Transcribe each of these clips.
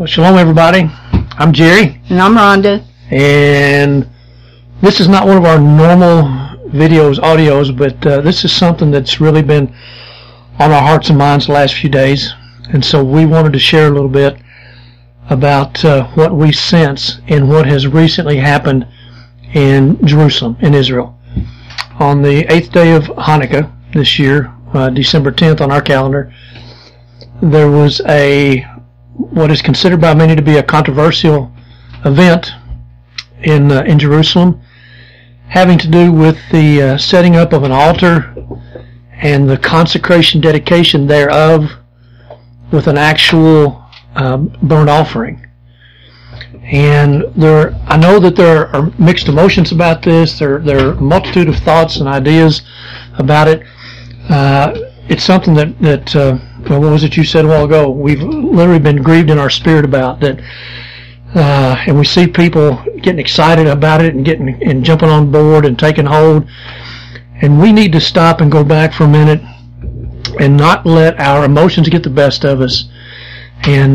Well, shalom, everybody. I'm Jerry. And I'm Rhonda. And this is not one of our normal audios, but this is something that's really been on our hearts and minds the last few days. And so we wanted to share a little bit about what we sense in what has recently happened in Jerusalem, in Israel. On the 8th day of Hanukkah this year, December 10th on our calendar, there was what is considered by many to be a controversial event in Jerusalem, having to do with the setting up of an altar and the consecration dedication thereof with an actual burnt offering. And I know that there are mixed emotions about this. There are a multitude of thoughts and ideas about it. It's something that what was it you said a while ago? We've literally been grieved in our spirit about that, and we see people getting excited about it and jumping on board and taking hold. And we need to stop and go back for a minute and not let our emotions get the best of us, and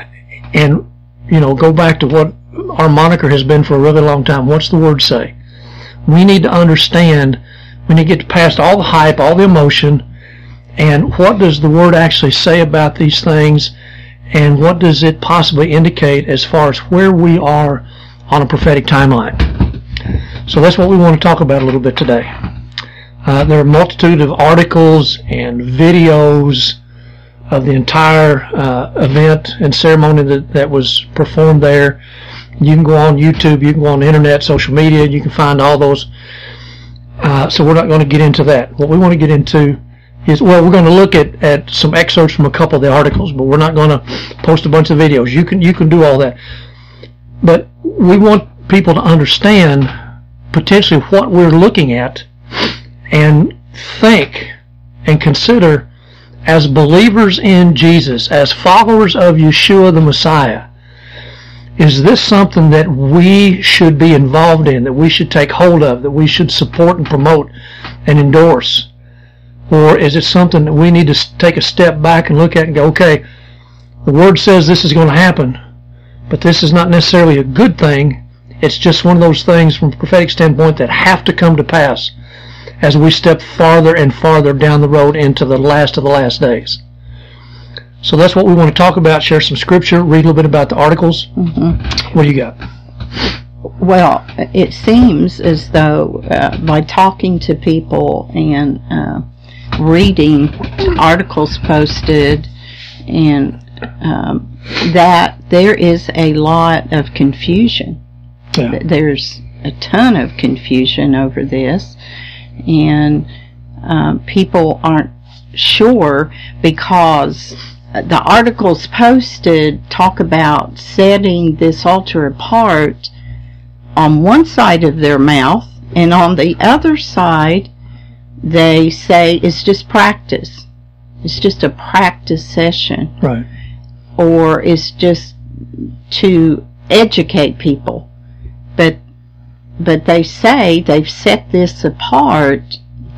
go back to what our moniker has been for a really long time. What's the Word say? We need to understand. We need to get past all the hype, all the emotion. And what does the Word actually say about these things, and what does it possibly indicate as far as where we are on a prophetic timeline? So that's what we want to talk about a little bit today. There are a multitude of articles and videos of the entire event and ceremony that was performed there. You can go on YouTube, you can go on the internet, social media, you can find all those. So we're not going to get into that. What we want to get into is, we're going to look at some excerpts from a couple of the articles, but we're not going to post a bunch of videos. You can do all that. But we want people to understand potentially what we're looking at and think and consider as believers in Jesus, as followers of Yeshua the Messiah. Is this something that we should be involved in, that we should take hold of, that we should support and promote and endorse? Or is it something that we need to take a step back and look at and go, okay, the Word says this is going to happen, but this is not necessarily a good thing. It's just one of those things from a prophetic standpoint that have to come to pass as we step farther and farther down the road into the last of the last days. So that's what we want to talk about, share some scripture, read a little bit about the articles. Mm-hmm. What do you got? Well, it seems as though by talking to people and reading articles posted and that there is a lot of confusion. Yeah. There's a ton of confusion over this, and people aren't sure because the articles posted talk about setting this altar apart on one side of their mouth, and on the other side they say it's just practice. It's just a practice session. Right. Or it's just to educate people. But they say they've set this apart,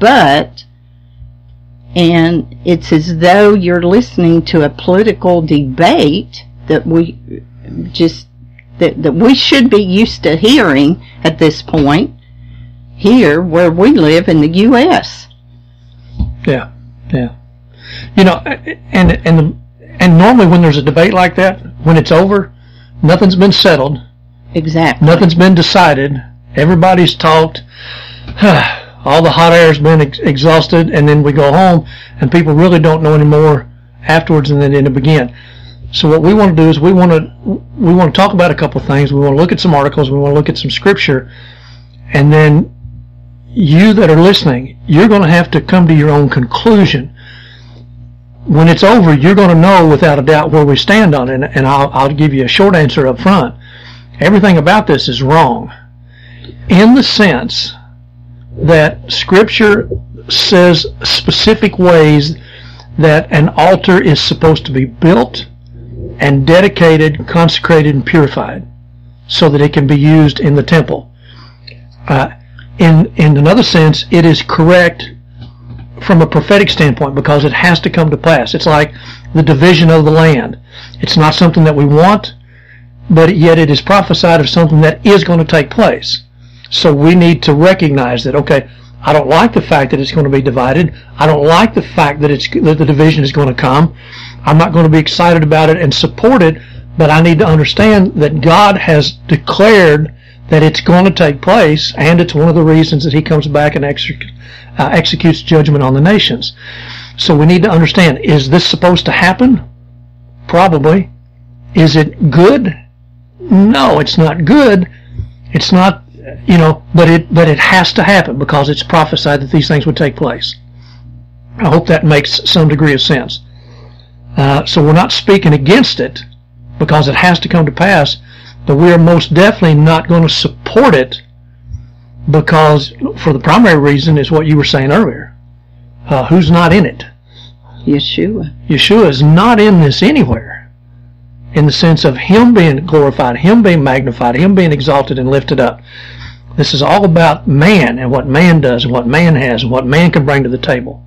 and it's as though you're listening to a political debate that we should be used to hearing at this point here where we live in the U.S. Yeah. And normally when there's a debate like that, when it's over, nothing's been settled. Exactly. Nothing's been decided. Everybody's talked. All the hot air's been exhausted, and then we go home, and people really don't know anymore afterwards, and then it begin. So what we want to do is we want to talk about a couple of things. We want to look at some articles. We want to look at some scripture, and then you that are listening, you're going to have to come to your own conclusion. When it's over, you're going to know without a doubt where we stand on it, and I'll give you a short answer up front. Everything about this is wrong, in the sense that Scripture says specific ways that an altar is supposed to be built and dedicated, consecrated, and purified so that it can be used in the temple. In another sense, it is correct from a prophetic standpoint because it has to come to pass. It's like the division of the land. It's not something that we want. but yet it is prophesied of something that is going to take place. So we need to recognize that, okay, I don't like the fact that it's going to be divided. I don't like the fact that that the division is going to come. I'm not going to be excited about it and support it, but I need to understand that God has declared that it's going to take place, and it's one of the reasons that he comes back and executes judgment on the nations. So we need to understand, is this supposed to happen? Probably. Is it good? No, it's not good. It's not, but it has to happen because it's prophesied that these things would take place. I hope that makes some degree of sense. So we're not speaking against it because it has to come to pass, but we are most definitely not going to support it because, for the primary reason, is what you were saying earlier. Who's not in it? Yeshua. Yeshua is not in this anywhere, in the sense of him being glorified, him being magnified, him being exalted and lifted up. This is all about man and what man does and what man has and what man can bring to the table.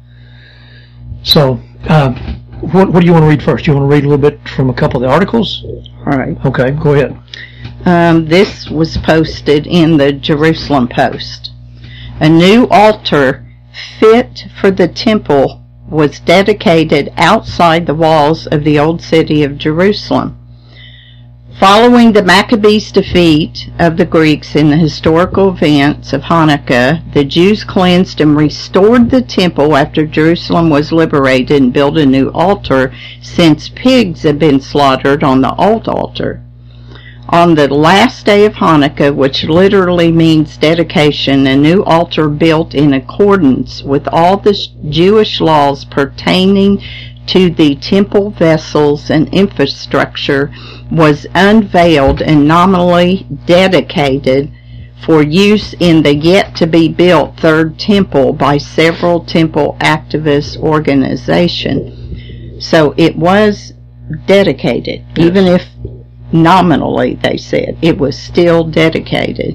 So, what do you want to read first? You want to read a little bit from a couple of the articles? All right. Okay, go ahead. This was posted in the Jerusalem Post. A new altar fit for the temple was dedicated outside the walls of the old city of Jerusalem. Following the Maccabees' defeat of the Greeks in the historical events of Hanukkah, the Jews cleansed and restored the temple after Jerusalem was liberated and built a new altar, since pigs had been slaughtered on the old altar. On the last day of Hanukkah, which literally means dedication, a new altar built in accordance with all the Jewish laws pertaining to the temple vessels and infrastructure was unveiled and nominally dedicated for use in the yet-to-be-built third temple by several temple activist organizations. So it was dedicated, yes. Even if nominally, they said, it was still dedicated.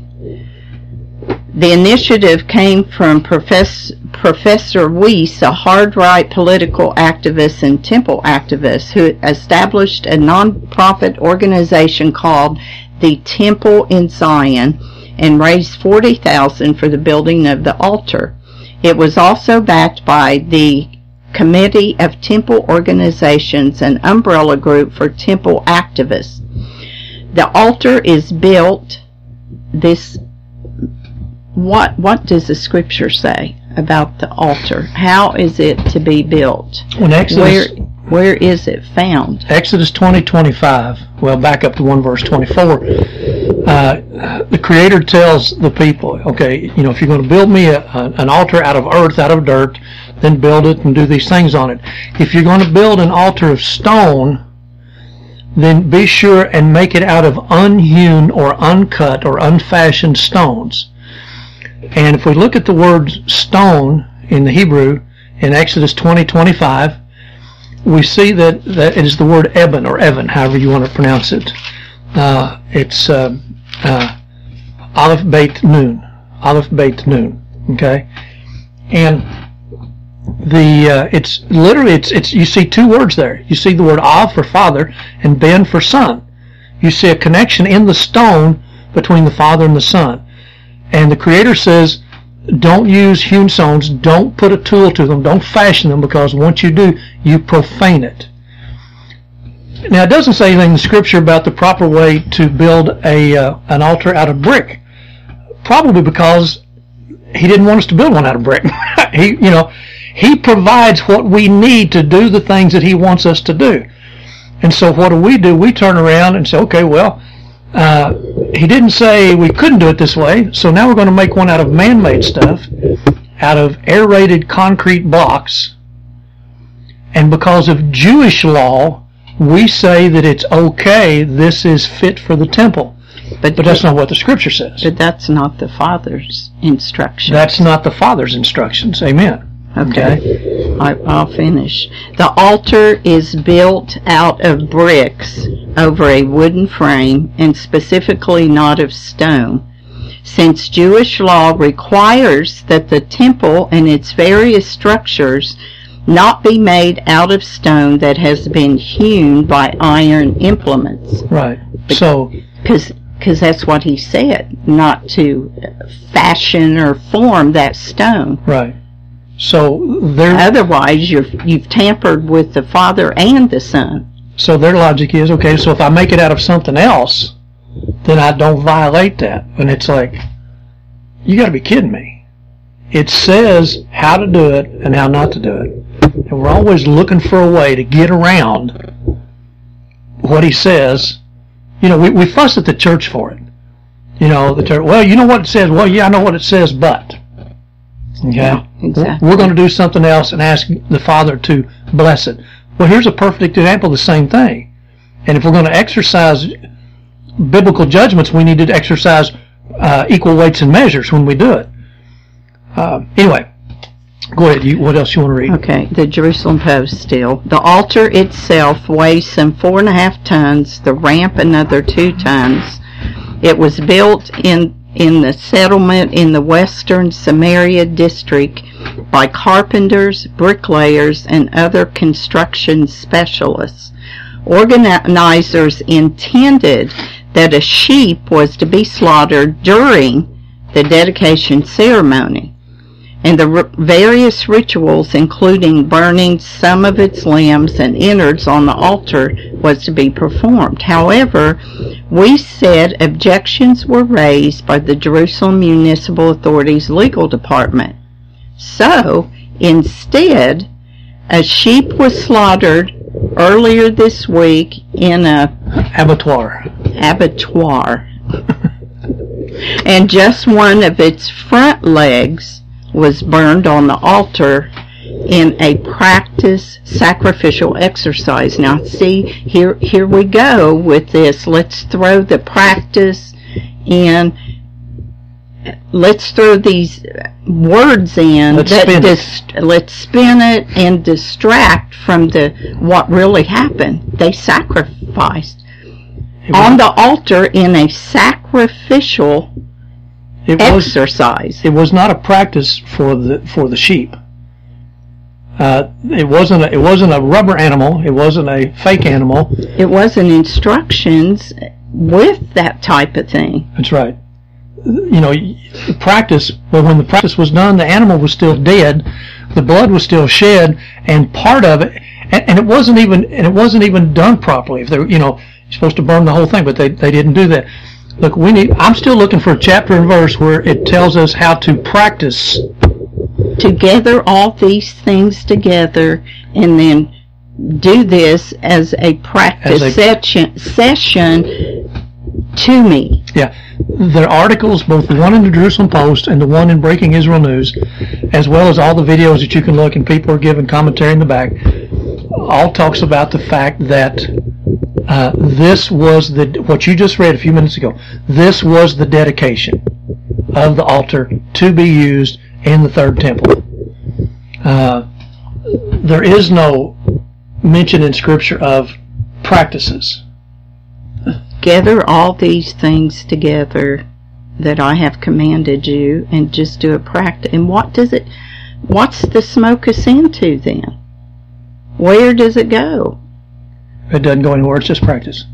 The initiative came from Professor Weiss, a hard-right political activist and temple activist, who established a non-profit organization called the Temple in Zion and raised $40,000 for the building of the altar. It was also backed by the Committee of Temple Organizations, an umbrella group for temple activists. The altar is built. What does the scripture say about the altar? How is it to be built? In Exodus, where is it found? Exodus 20:25. Well, back up to 1 verse 24. The Creator tells the people, okay, if you're going to build me an altar out of earth, out of dirt, then build it and do these things on it. If you're going to build an altar of stone, then be sure and make it out of unhewn or uncut or unfashioned stones. And if we look at the word stone in the Hebrew in Exodus 20:25, we see that it is the word eben or Evan, however you want to pronounce it. It's Aleph Beit Nun. Aleph Beit Nun. Okay? And it's literally you see two words there. You see the word Av for father and Ben for son. You see a connection in the stone between the Father and the Son. And the Creator says, don't use hewn stones, don't put a tool to them, don't fashion them, because once you do, you profane it. Now, it doesn't say anything in the Scripture about the proper way to build an altar out of brick. Probably because He didn't want us to build one out of brick. He provides what we need to do the things that He wants us to do. And so what do? We turn around and say, okay, well, He didn't say we couldn't do it this way, so now we're going to make one out of man-made stuff, out of aerated concrete blocks. And because of Jewish law, we say that it's okay, this is fit for the temple. But that's not what the Scripture says. But that's not the Father's instructions. That's not the Father's instructions. Amen. Okay. I'll finish. The altar is built out of bricks over a wooden frame, and specifically not of stone, since Jewish law requires that the temple and its various structures not be made out of stone that has been hewn by iron implements. Right. So, because that's what he said, not to fashion or form that stone. right. So Otherwise, you've tampered with the Father and the Son. So their logic is, okay, so if I make it out of something else, then I don't violate that. And it's like, you got to be kidding me. It says how to do it and how not to do it. And we're always looking for a way to get around what he says. You know, we fuss at the church for it. You know, the church, well, you know what it says? Well, yeah, I know what it says, but. Okay? Yeah, exactly. We're going to do something else and ask the Father to bless it. Well, here's a perfect example of the same thing. And if we're going to exercise biblical judgments, we need to exercise equal weights and measures when we do it. Anyway, go ahead. What else you want to read? Okay, the Jerusalem Post still. The altar itself weighs some 4.5 tons, the ramp another 2 tons. It was built in the settlement in the western Samaria district by carpenters, bricklayers, and other construction specialists. Organizers intended that a sheep was to be slaughtered during the dedication ceremony, and the various rituals, including burning some of its limbs and innards on the altar, was to be performed. However, we said objections were raised by the Jerusalem Municipal Authority's legal department. So, instead, a sheep was slaughtered earlier this week in a abattoir. And just one of its front legs was burned on the altar in a practice sacrificial exercise. Now, see, here we go with this. Let's throw the practice in. Let's throw these words in. Let's spin it and distract from what really happened. They sacrificed on the altar in a sacrificial exercise. It was not a practice for the sheep. It wasn't a rubber animal. It wasn't a fake animal. It wasn't instructions with that type of thing. That's right. You know, the practice. Well, when the practice was done, the animal was still dead. The blood was still shed, and part of it, and it wasn't even done properly. If you're supposed to burn the whole thing, but they didn't do that. Look, I'm still looking for a chapter and verse where it tells us how to practice. To gather all these things together and then do this as a practice session to me. Yeah. The articles, both the one in the Jerusalem Post and the one in Breaking Israel News, as well as all the videos that you can look and people are giving commentary in the back, all talks about the fact that this was what you just read a few minutes ago. This was the dedication of the altar to be used in the third temple. There is no mention in Scripture of practices. Gather all these things together that I have commanded you, and just do a practice. And what's the smoke ascend to then? Where does it go? It doesn't go anywhere. It's just practice.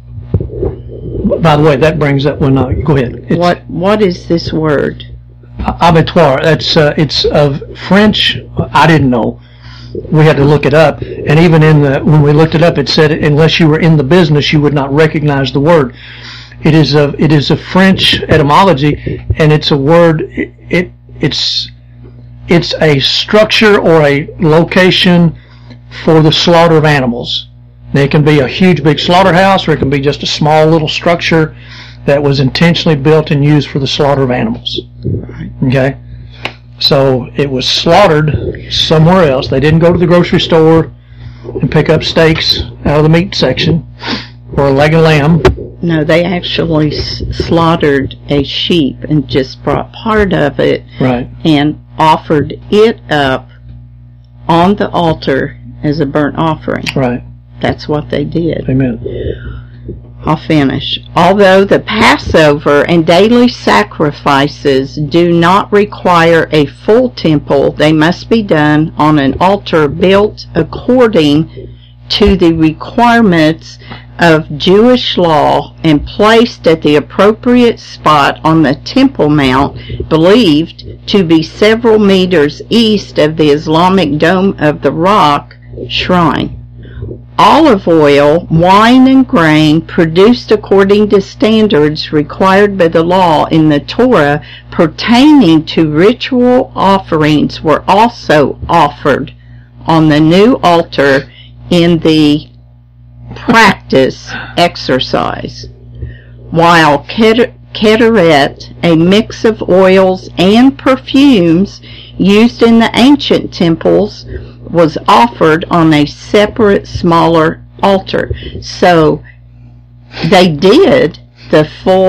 By the way, that brings up when. Go ahead. What is this word? Abattoir. It's of French. I didn't know. We had to look it up, and even when we looked it up, it said unless you were in the business, you would not recognize the word. It is a French etymology, and it's a word. It's a structure or a location for the slaughter of animals. Now, it can be a huge big slaughterhouse, or it can be just a small little structure that was intentionally built and used for the slaughter of animals. Okay? So it was slaughtered somewhere else. They didn't go to the grocery store and pick up steaks out of the meat section or a leg of lamb. No, they actually slaughtered a sheep and just brought part of it, right, and offered it up on the altar as a burnt offering. Right. That's what they did. Amen. I'll finish. Although the Passover and daily sacrifices do not require a full temple, they must be done on an altar built according to the requirements of Jewish law and placed at the appropriate spot on the Temple Mount, believed to be several meters east of the Islamic Dome of the Rock shrine. Olive oil, wine, and grain produced according to standards required by the law in the Torah pertaining to ritual offerings were also offered on the new altar in the practice exercise, while Ketoret, a mix of oils and perfumes used in the ancient temples, was offered on a separate, smaller altar. So they did the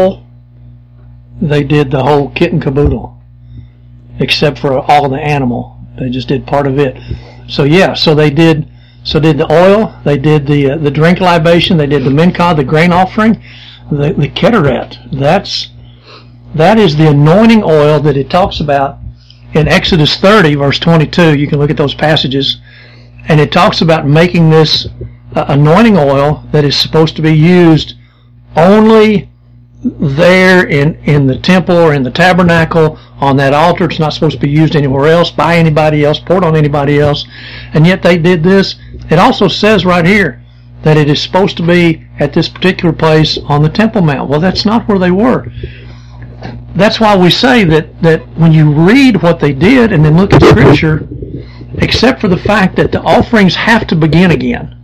whole kit and caboodle, except for all the animal. They just did part of it. So they did the oil, they did the drink libation, they did the minchah, the grain offering, the ketoret. That is the anointing oil that it talks about in Exodus 30, verse 22. You can look at those passages, and it talks about making this anointing oil that is supposed to be used only there in the temple or in the tabernacle on that altar. It's not supposed to be used anywhere else, by anybody else, poured on anybody else. And yet they did this. It also says right here that it is supposed to be at this particular place on the Temple Mount. Well, that's not where they were. That's why we say that when you read what they did and then look at Scripture, except for the fact that the offerings have to begin again,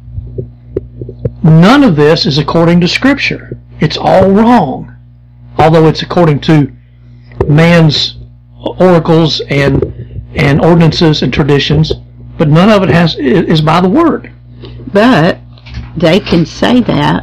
none of this is according to Scripture. It's all wrong, although it's according to man's oracles and ordinances and traditions, but none of it is by the Word. But they can say that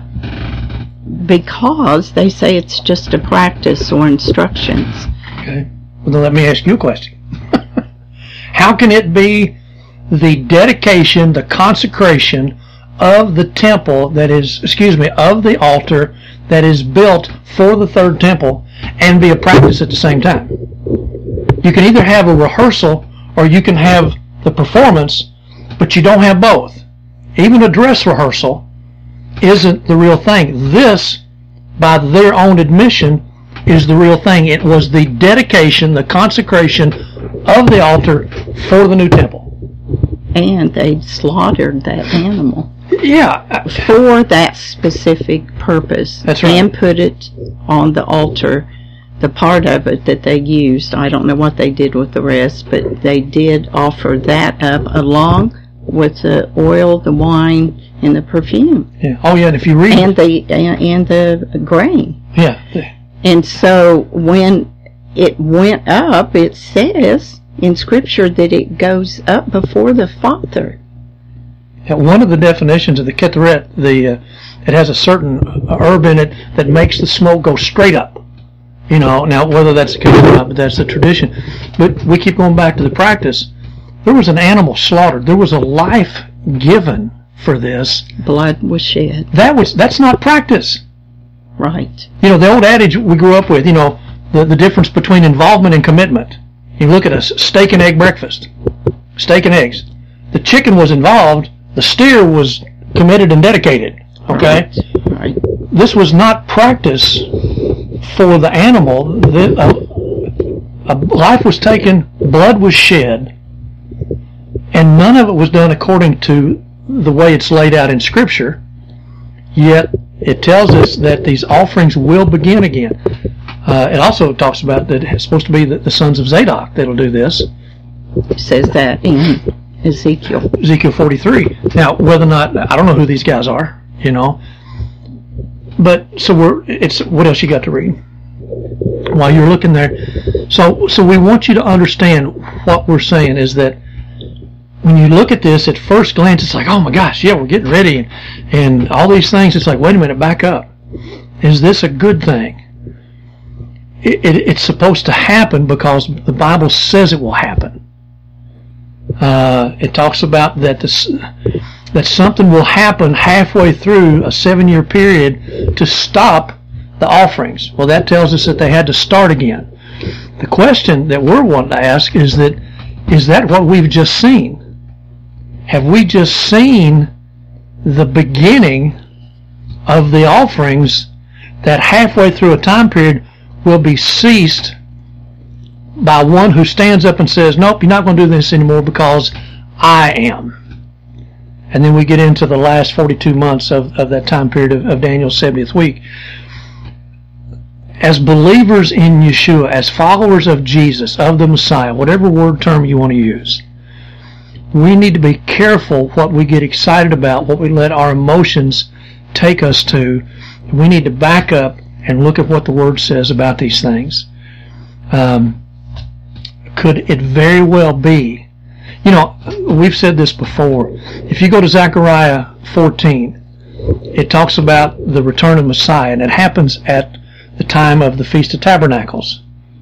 because they say it's just a practice or instructions. Okay. Well, then let me ask you a question. How can it be the dedication, the consecration of the temple of the altar that is built for the third temple and be a practice at the same time? You can either have a rehearsal or you can have the performance, but you don't have both. Even a dress rehearsal isn't the real thing. This, by their own admission, is the real thing. It was the dedication, the consecration of the altar for the new temple. And they slaughtered that animal. Yeah. For that specific purpose. That's right. And put it on the altar, the part of it that they used. I don't know what they did with the rest, but they did offer that up along with the oil, the wine, and the perfume. Yeah. Oh, yeah. And if you read and the grain. Yeah. And so when it went up, it says in Scripture that it goes up before the Father. Yeah, one of the definitions of the ketoret, it has a certain herb in it that makes the smoke go straight up. You know, now whether that's the case or not, but that's the tradition. But we keep going back to the practice. There was an animal slaughtered. There was a life given for this. Blood was shed. That's not practice. Right. You know, the old adage we grew up with, you know, the difference between involvement and commitment. You look at a steak and egg breakfast. Steak and eggs. The chicken was involved. The steer was committed and dedicated. Okay? Right. This was not practice for the animal. A life was taken, blood was shed, and none of it was done according to the way it's laid out in Scripture. Yet it tells us that these offerings will begin again. It also talks about that it's supposed to be the sons of Zadok that'll do this. It says that in Ezekiel 43. Now, whether or not, I don't know who these guys are, you know. But so what else you got to read while you're looking there? So we want you to understand what we're saying is that when you look at this at first glance, it's like, oh my gosh, yeah, we're getting ready and all these things. It's like, wait a minute, back up. Is this a good thing? It's supposed to happen because the Bible says it will happen. It talks about that something will happen halfway through a 7-year period to stop the offerings. Well, that tells us that they had to start again. The question that we're wanting to ask is that what we've just seen? Have we just seen the beginning of the offerings that halfway through a time period will be ceased by one who stands up and says, nope, you're not going to do this anymore because I am. And then we get into the last 42 months of that time period of Daniel's 70th week. As believers in Yeshua, as followers of Jesus, of the Messiah, whatever word term you want to use, we need to be careful what we get excited about, what we let our emotions take us to. We need to back up and look at what the Word says about these things. Could it very well be, we've said this before, if you go to Zechariah 14, it talks about the return of Messiah, and it happens at the time of the Feast of Tabernacles,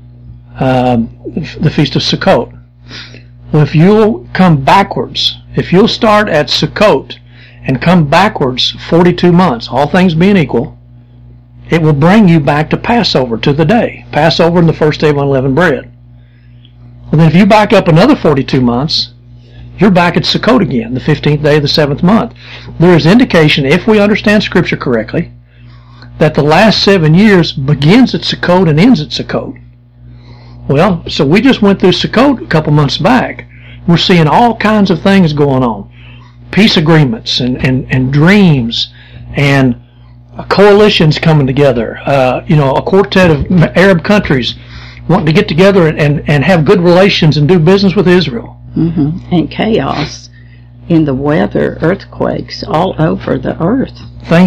the Feast of Sukkot. Well, if you'll come backwards, if you'll start at Sukkot and come backwards 42 months, all things being equal, it will bring you back to Passover, to the day. Passover and the first day of unleavened bread. Well, then if you back up another 42 months, you're back at Sukkot again, the 15th day of the 7th month. There is indication, if we understand Scripture correctly, that the last 7 years begins at Sukkot and ends at Sukkot. Well, so we just went through Sukkot a couple months back. We're seeing all kinds of things going on. Peace agreements and dreams and coalitions coming together. A quartet of Arab countries wanting to get together and have good relations and do business with Israel. Mm-hmm. And chaos in the weather, earthquakes all over the earth.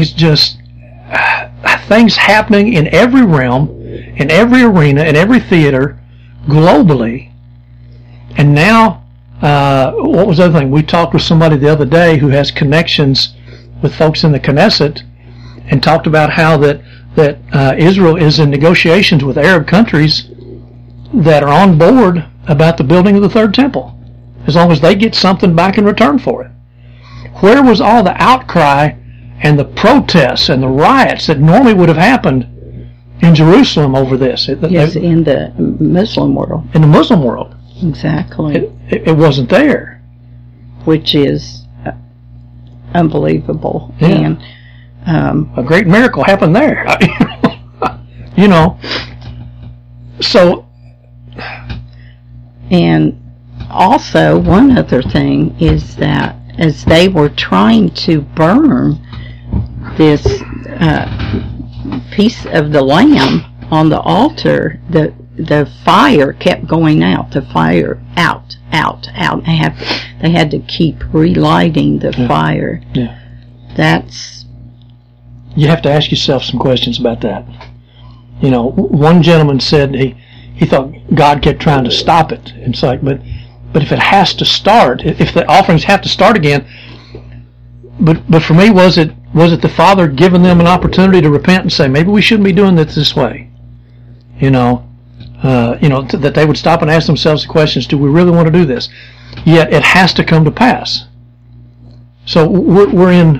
Things happening in every realm, in every arena, in every theater, globally. And now, what was the other thing? We talked with somebody the other day who has connections with folks in the Knesset and talked about how that Israel is in negotiations with Arab countries that are on board about the building of the third temple, as long as they get something back in return for it. Where was all the outcry and the protests and the riots that normally would have happened in Jerusalem over this? Yes, in the Muslim world. In the Muslim world. Exactly. It wasn't there. Which is unbelievable. Yeah. And a great miracle happened there. So. And also, one other thing is that as they were trying to burn this piece of the lamb on the altar, the fire kept going out. The fire out. They had to keep relighting the fire. Yeah. You have to ask yourself some questions about that. One gentleman said he thought God kept trying to stop it. It's like, but if it has to start, if the offerings have to start again, but for me, was it the Father giving them an opportunity to repent and say, maybe we shouldn't be doing this way? That they would stop and ask themselves the questions, do we really want to do this? Yet it has to come to pass. So we're in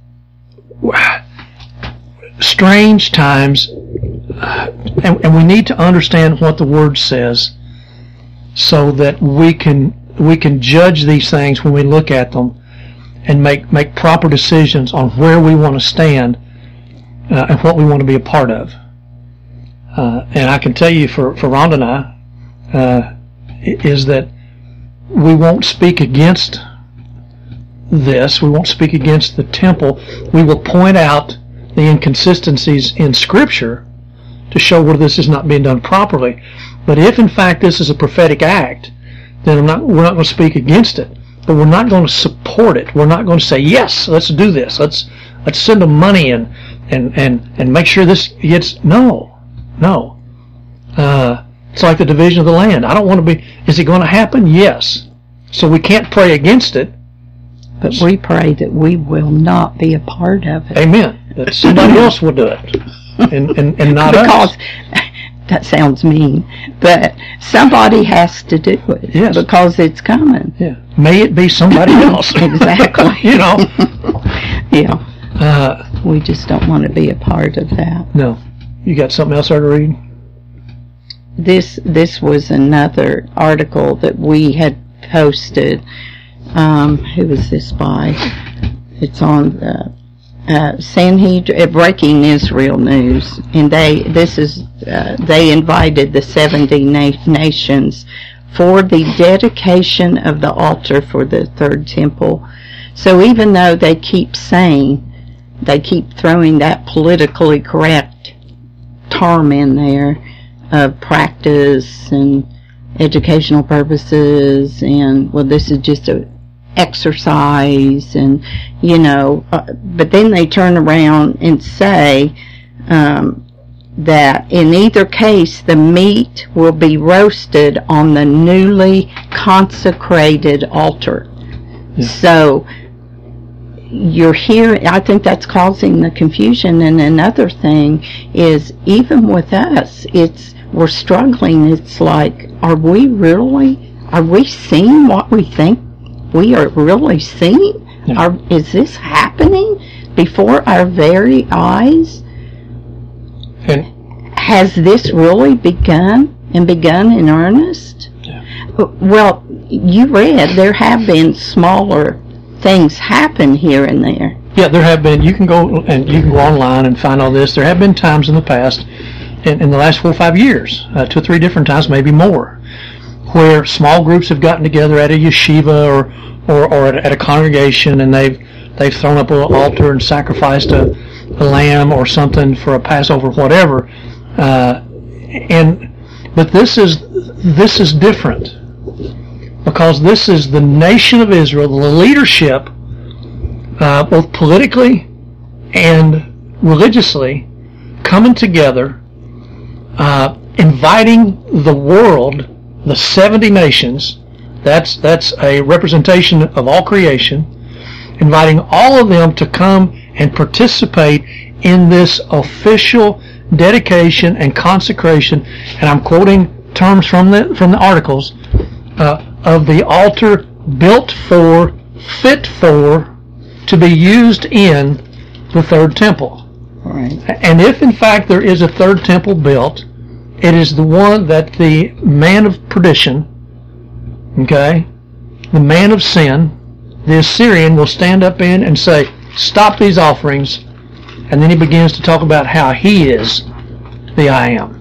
strange times, and we need to understand what the Word says so that we can judge these things when we look at them and make proper decisions on where we want to stand and what we want to be a part of. And I can tell you for Rhonda and I, is that we won't speak against this. We won't speak against the temple. We will point out the inconsistencies in Scripture to show where this is not being done properly. But if in fact this is a prophetic act, then we're not going to speak against it. But we're not going to support it. We're not going to say, yes, let's do this. Let's send them money and make sure this gets... No. It's like the division of the land. I don't want to be... Is it going to happen? Yes. So we can't pray against it. But we pray that we will not be a part of it. Amen. That somebody else will do it. And not us. That sounds mean, but somebody has to do it. Yes. Because it's coming. Yeah. May it be somebody else. Exactly. Yeah. We just don't want to be a part of that. No. You got something else there to read? This was another article that we had posted. Who was this by? It's on the Sanhedrin, Breaking Israel News, and they invited the 70 nations for the dedication of the altar for the third temple. So even though they keep throwing that politically correct term in there of practice and educational purposes, and well, this is just a exercise, and but then they turn around and say that in either case the meat will be roasted on the newly consecrated altar. Yeah. So you're here, I think that's causing the confusion. And another thing is, even with us, we're struggling. It's like, are we seeing what we think we are really seeing? Yeah. Is this happening before our very eyes? And has this really begun in earnest? Yeah. Well, you read there have been smaller things happen here and there. Yeah, there have been. You can go online and find all this. There have been times in the past, in the last 4 or 5 years, 2 or 3 different times, maybe more, where small groups have gotten together at a yeshiva or at a congregation, and they've thrown up an altar and sacrificed a lamb or something for a Passover, whatever. But this is different, because this is the nation of Israel, the leadership, both politically and religiously, coming together, inviting the world, the 70 nations. That's a representation of all creation, inviting all of them to come and participate in this official dedication and consecration. And I'm quoting terms from the articles of the altar built for, fit for, to be used in the third temple. Right. And if in fact there is a third temple built, it is the one that the man of perdition, okay, the man of sin, the Assyrian, will stand up in and say, stop these offerings, and then he begins to talk about how he is the I am.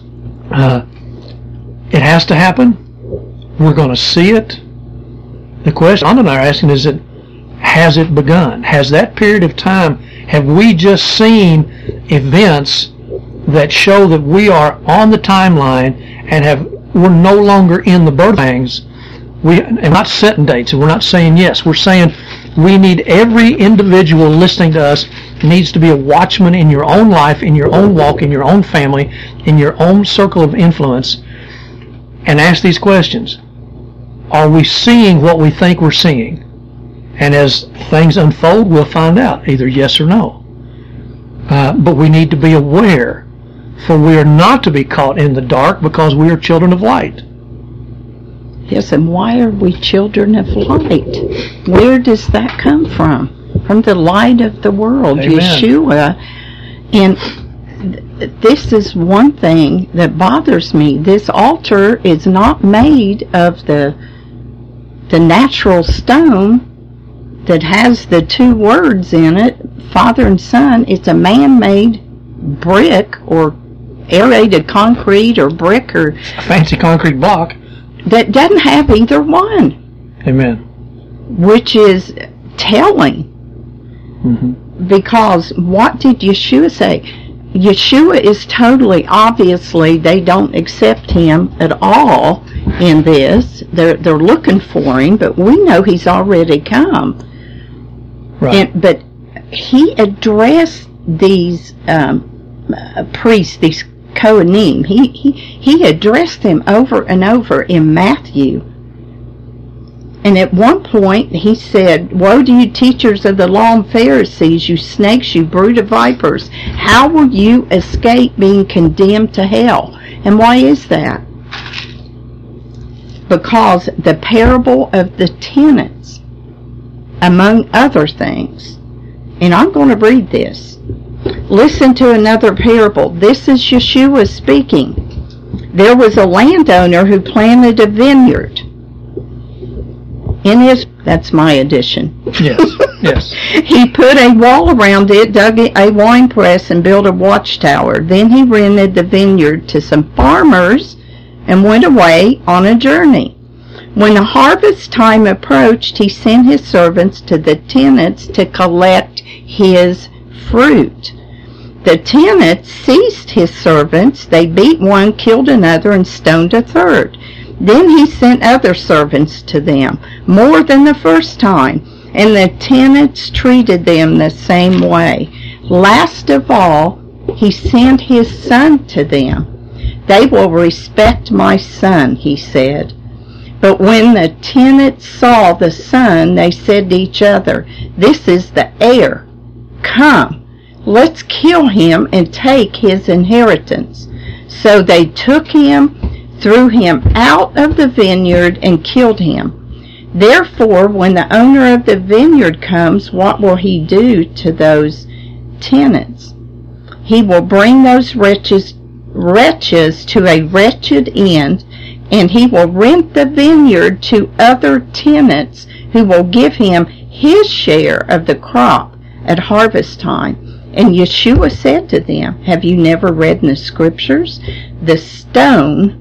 It has to happen. We're going to see it. The question Anna and I are asking is, has it begun? Has that period of time, have we just seen events that show that we are on the timeline and we're no longer in the birth pangs? And not setting dates, and we're not saying yes. We're saying we need every individual listening to us needs to be a watchman in your own life, in your own walk, in your own family, in your own circle of influence, and ask these questions. Are we seeing what we think we're seeing? And as things unfold, we'll find out, either yes or no. But we need to be aware, for we are not to be caught in the dark, because we are children of light. Yes, and why are we children of light? Where does that come from? From the light of the world, Amen. Yeshua. And this is one thing that bothers me. This altar is not made of the natural stone that has the 2 words in it, Father and Son. It's a man-made brick or aerated concrete or brick or a fancy concrete block that doesn't have either one. Amen. Which is telling. Mm-hmm. Because what did Yeshua say? Yeshua is totally, obviously, they don't accept him at all in this. They're looking for him, but we know he's already come. Right. But he addressed these priests, these Kohanim. He addressed them over and over in Matthew. And at one point he said, "Woe to you, teachers of the law and Pharisees, you snakes, you brood of vipers. How will you escape being condemned to hell?" And why is that? Because the parable of the tenants, among other things, and I'm going to read this. Listen to another parable. This is Yeshua speaking. There was a landowner who planted a vineyard That's my addition. Yes, yes. He put a wall around it, dug a wine press, and built a watchtower. Then he rented the vineyard to some farmers and went away on a journey. When the harvest time approached, he sent his servants to the tenants to collect his fruit. The tenants seized his servants. They beat one, killed another, and stoned a third. Then he sent other servants to them, more than the first time, and the tenants treated them the same way. Last of all, he sent his son to them. "They will respect my son," he said. But when the tenants saw the son, they said to each other, "This is the heir. Come, let's kill him and take his inheritance." So they took him, threw him out of the vineyard, and killed him. Therefore, when the owner of the vineyard comes, what will he do to those tenants? He will bring those wretches to a wretched end, and he will rent the vineyard to other tenants who will give him his share of the crop at harvest time. And Yeshua said to them, "Have you never read in the scriptures? The stone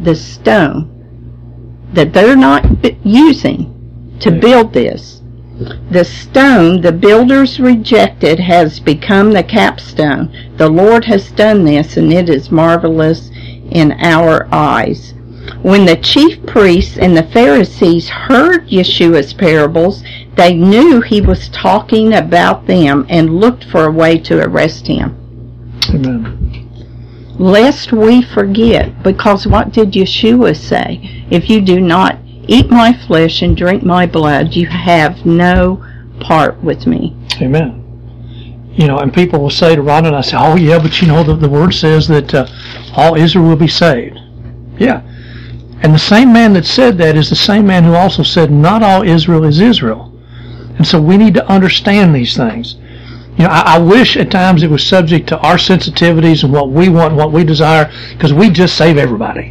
that they're not using to build this, the stone the builders rejected has become the capstone. The Lord has done this, and it is marvelous in our eyes." When the chief priests and the Pharisees heard Yeshua's parables, they knew he was talking about them and looked for a way to arrest him. Amen. Lest we forget, because what did Yeshua say? "If you do not eat my flesh and drink my blood, you have no part with me." Amen. And people will say to Ron and I say, "Oh yeah, but the word says that all Israel will be saved." Yeah. And the same man that said that is the same man who also said not all Israel is Israel. And so we need to understand these things. I wish at times it was subject to our sensitivities and what we want and what we desire, because we just save everybody.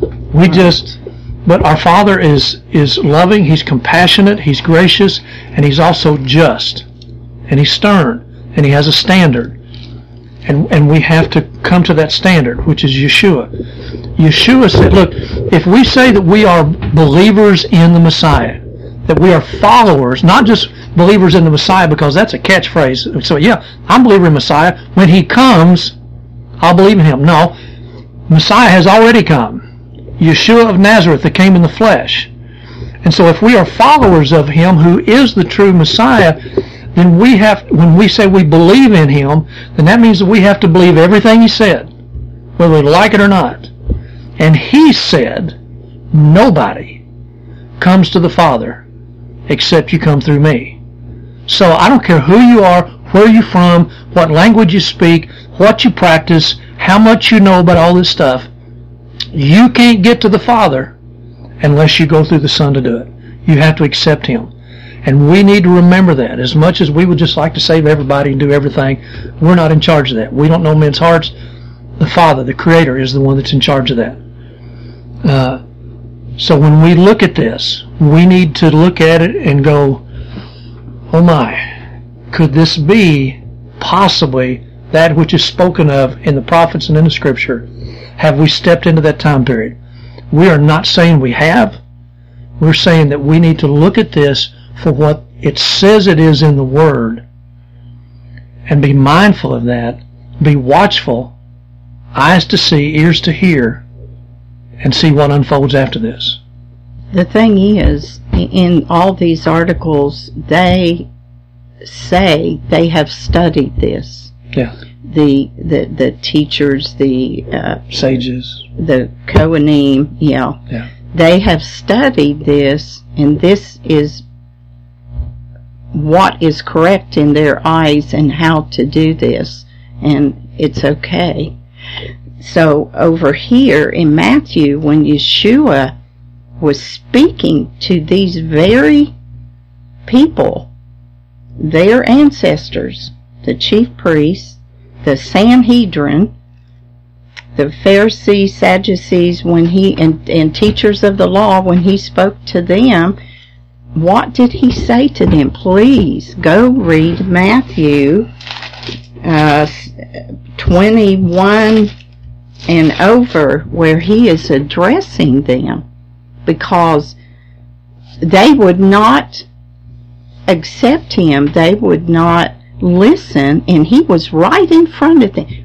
But our Father is loving, He's compassionate, He's gracious, and He's also just. And He's stern, and He has a standard. And we have to come to that standard, which is Yeshua. Yeshua said, look, if we say that we are believers in the Messiah, that we are followers, not just believers in the Messiah, because that's a catchphrase. So yeah, I'm a believer in Messiah. When He comes, I'll believe in Him. No, Messiah has already come. Yeshua of Nazareth that came in the flesh. And so if we are followers of Him who is the true Messiah, then when we say we believe in Him, then that means that we have to believe everything He said, whether we like it or not. And He said, nobody comes to the Father except you come through me. So I don't care who you are, where you're from, what language you speak, what you practice, how much you know about all this stuff. You can't get to the Father unless you go through the Son to do it. You have to accept Him. And we need to remember that. As much as we would just like to save everybody and do everything, we're not in charge of that. We don't know men's hearts. The Father, the Creator, is the one that's in charge of that. So when we look at this, we need to look at it and go, oh my, could this be possibly that which is spoken of in the prophets and in the Scripture? Have we stepped into that time period? We are not saying we have. We're saying that we need to look at this for what it says it is in the Word and be mindful of that, be watchful, eyes to see, ears to hear, and see what unfolds after this. The thing is, in all these articles, they say they have studied this. Yeah. The teachers, the sages, the Kohanim, yeah. They have studied this, and this is what is correct in their eyes and how to do this, and it's okay. So over here in Matthew, when Yeshua was speaking to these very people, their ancestors, the chief priests, the Sanhedrin, the Pharisees, Sadducees, and teachers of the law, when he spoke to them, what did he say to them? Please go read Matthew 21 and over, where he is addressing them, because they would not accept him, they would not listen, and he was right in front of them,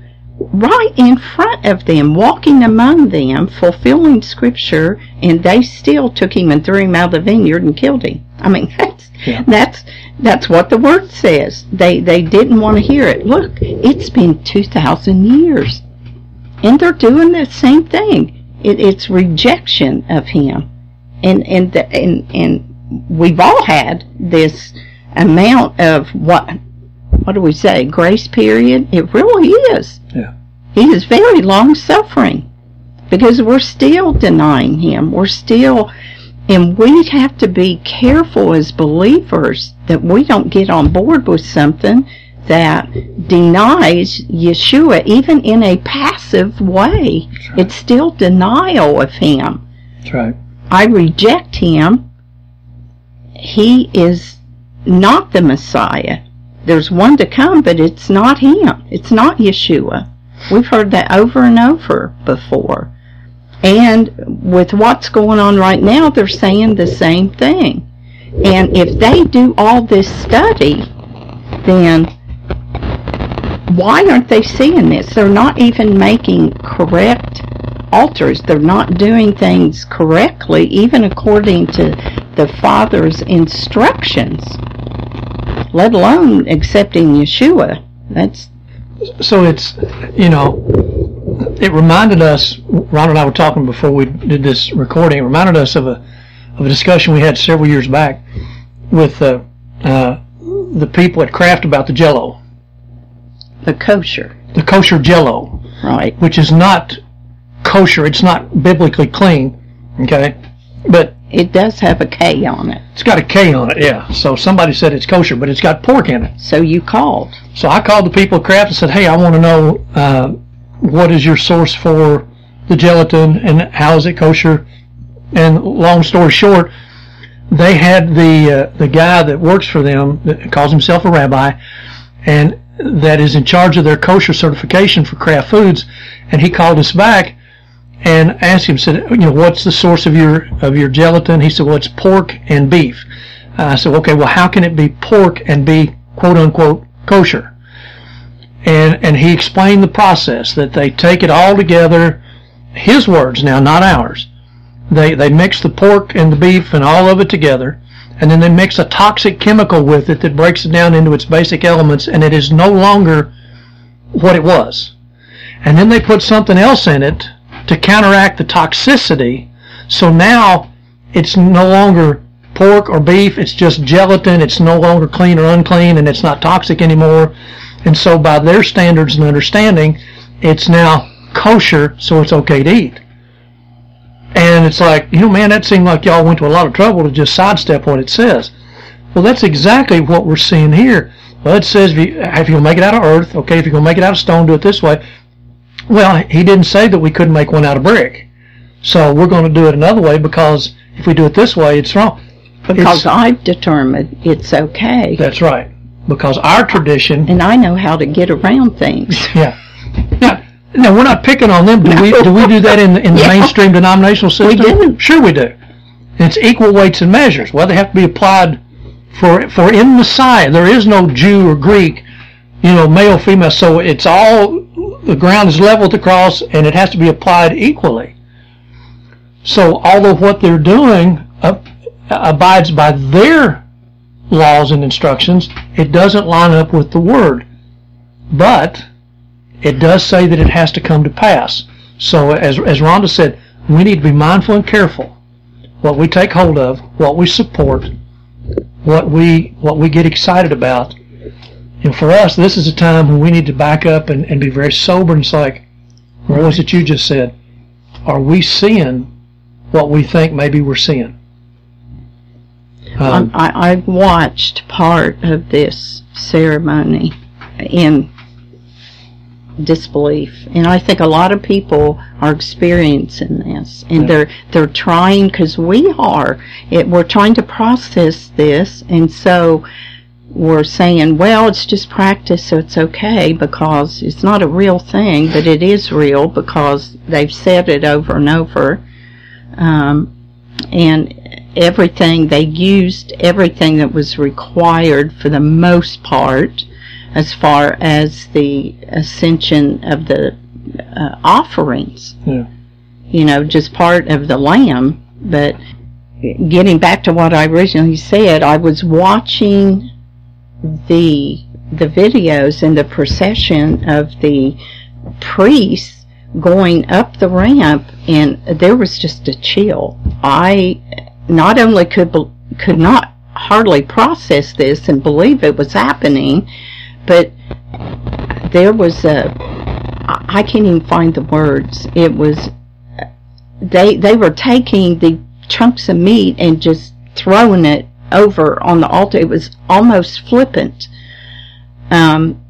walking among them, fulfilling scripture, and they still took him and threw him out of the vineyard and killed him. I mean, that's what the word says. They didn't want to hear it. Look, it's been 2,000 years, and they're doing the same thing. It's rejection of him, and we've all had this amount of what do we say, grace period. It really is. Yeah. He is very long suffering, because we're still denying him. And we have to be careful as believers that we don't get on board with something that denies Yeshua, even in a passive way. Right. It's still denial of him. That's right. I reject him. He is not the Messiah. There's one to come, but it's not him. It's not Yeshua. We've heard that over and over before. And with what's going on right now, they're saying the same thing. And if they do all this study, then why aren't they seeing this? They're not even making correct altars. They're not doing things correctly, even according to the Father's instructions, let alone accepting Yeshua. So it's, it reminded us, Ron and I were talking before we did this recording, it reminded us of a discussion we had several years back with the people at Kraft about the Jell-O. The kosher Jell-O. Right. Which is not kosher. It's not biblically clean. Okay? But it does have a K on it. It's got a K on it, yeah. So somebody said it's kosher, but it's got pork in it. So you called. So I called the people at Kraft and said, hey, I want to know what is your source for the gelatin and how is it kosher? And long story short, they had the guy that works for them, that calls himself a rabbi, and that is in charge of their kosher certification for Kraft Foods, and he called us back and asked him, said, what's the source of your gelatin? He said, well, it's pork and beef. I said, okay, well, how can it be pork and be quote unquote kosher? And he explained the process, that they take it all together, his words now, not ours. They mix the pork and the beef and all of it together, and then they mix a toxic chemical with it that breaks it down into its basic elements, and it is no longer what it was. And then they put something else in it to counteract the toxicity, so now it's no longer pork or beef, it's just gelatin, it's no longer clean or unclean, and it's not toxic anymore. And so by their standards and understanding, it's now kosher, so it's okay to eat. And it's like, man, that seemed like y'all went to a lot of trouble to just sidestep what it says. Well, that's exactly what we're seeing here. Well, it says if you're going to make it out of earth, okay, if you're going to make it out of stone, do it this way. Well, he didn't say that we couldn't make one out of brick. So we're going to do it another way, because if we do it this way, it's wrong. Because I've determined it's okay. That's right. Because our tradition... And I know how to get around things. Yeah. Now, we're not picking on them. Do we do that in the mainstream denominational system? We do. Sure we do. And it's equal weights and measures. Well, they have to be applied for in Messiah. There is no Jew or Greek, male, female. So it's all, the ground is level at the cross, and it has to be applied equally. So although what they're doing abides by their laws and instructions, it doesn't line up with the Word. But it does say that it has to come to pass. So as Rhonda said, we need to be mindful and careful what we take hold of, what we support, what we get excited about. And for us, this is a time when we need to back up and be very sober. And it's like, what was it you just said? Are we seeing what we think maybe we're seeing? I watched part of this ceremony in disbelief, and I think a lot of people are experiencing that. this, and they're trying, because we're trying to process this, and so we're saying, well, it's just practice, so it's okay, because it's not a real thing, but it is real because they've said it over and over. And they used everything that was required for the most part, as far as the ascension of the offerings. Yeah. Just part of the lamb. But getting back to what I originally said, I was watching the videos and the procession of the priests going up the ramp, and there was just a chill. I not only could not hardly process this and believe it was happening, but there was I can't even find the words. It was, they were taking the chunks of meat and just throwing it over on the altar. It was almost flippant. And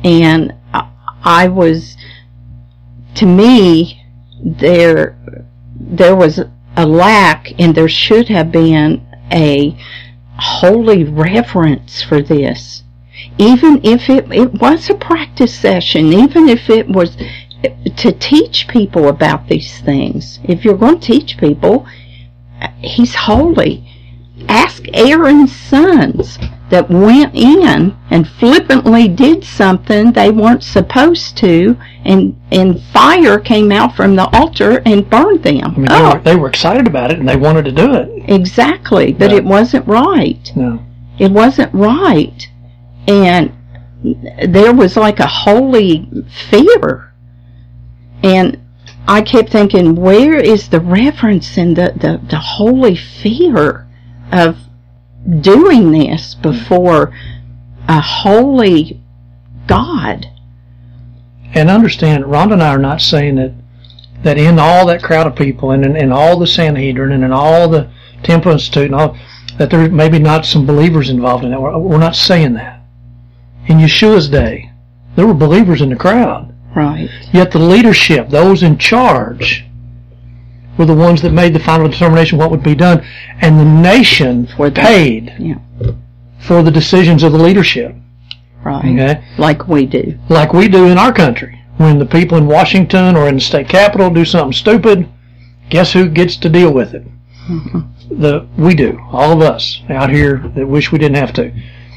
I was, to me, there was a lack, and there should have been a holy reverence for this. Even if it was a practice session, even if it was to teach people about these things. If you're going to teach people, he's holy. Ask Aaron's sons that went in and flippantly did something they weren't supposed to, and fire came out from the altar and burned them. I mean, they were excited about it, and they wanted to do it. Exactly, but it wasn't right. No. It wasn't right. And there was like a holy fear. And I kept thinking, where is the reverence and the holy fear of doing this before a holy God? And understand, Rhonda and I are not saying that in all that crowd of people, and in all the Sanhedrin, and in all the Temple Institute, and all, that there may be not some believers involved in that. We're not saying that. In Yeshua's day, there were believers in the crowd. Right. Yet the leadership, those in charge, were the ones that made the final determination what would be done, and the nation paid for the decisions of the leadership. Right. Okay? Like we do. Like we do in our country. When the people in Washington or in the state capitol do something stupid, guess who gets to deal with it? Mm-hmm. We do. All of us out here that wish we didn't have to.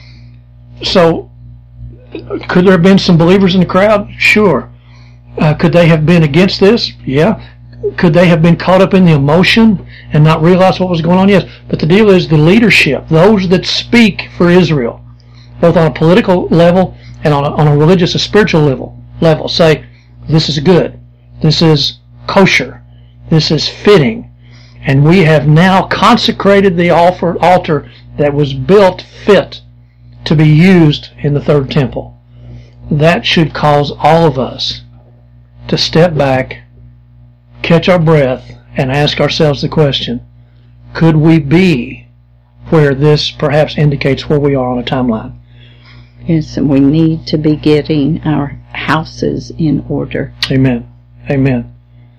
So, could there have been some believers in the crowd? Sure. Could they have been against this? Yeah. Could they have been caught up in the emotion and not realize what was going on? Yes. But the deal is the leadership, those that speak for Israel, both on a political level and on a religious or spiritual level, say, this is good, this is kosher, this is fitting, and we have now consecrated the altar that was built fit to be used in the third temple. That should cause all of us to step back, catch our breath, and ask ourselves the question, could we be where this perhaps indicates where we are on a timeline? Yes, and we need to be getting our houses in order. Amen. Amen.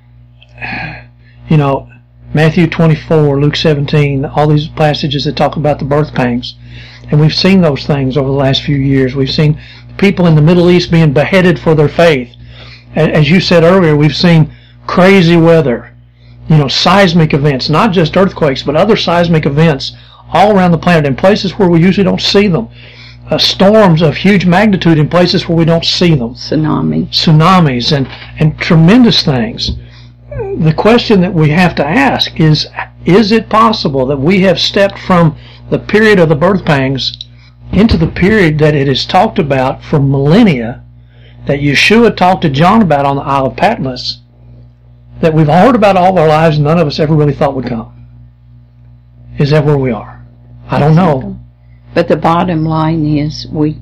You know, Matthew 24, Luke 17, all these passages that talk about the birth pangs. And we've seen those things over the last few years. We've seen people in the Middle East being beheaded for their faith. As you said earlier, we've seen crazy weather, seismic events, not just earthquakes, but other seismic events all around the planet in places where we usually don't see them. Storms of huge magnitude in places where we don't see them. Tsunamis and tremendous things. The question that we have to ask is it possible that we have stepped from the period of the birth pangs into the period that it is talked about for millennia, that Yeshua talked to John about on the Isle of Patmos, that we've heard about all of our lives and none of us ever really thought would come? Is that where we are? I don't know. But the bottom line is we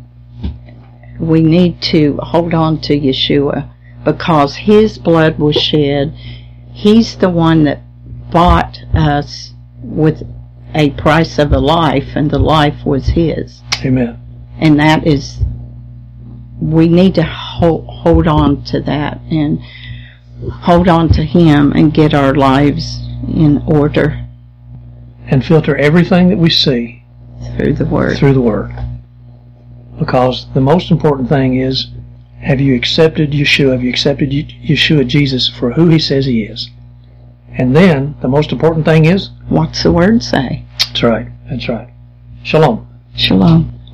need to hold on to Yeshua, because his blood was shed. He's the one that bought us with a price of a life, and the life was his. Amen. And that is, we need to hold on to that. And hold on to Him and get our lives in order. And filter everything that we see through the Word. Because the most important thing is, have you accepted Yeshua? Have you accepted Yeshua Jesus for who He says He is? And then, the most important thing is, what's the Word say? That's right. Shalom. Shalom.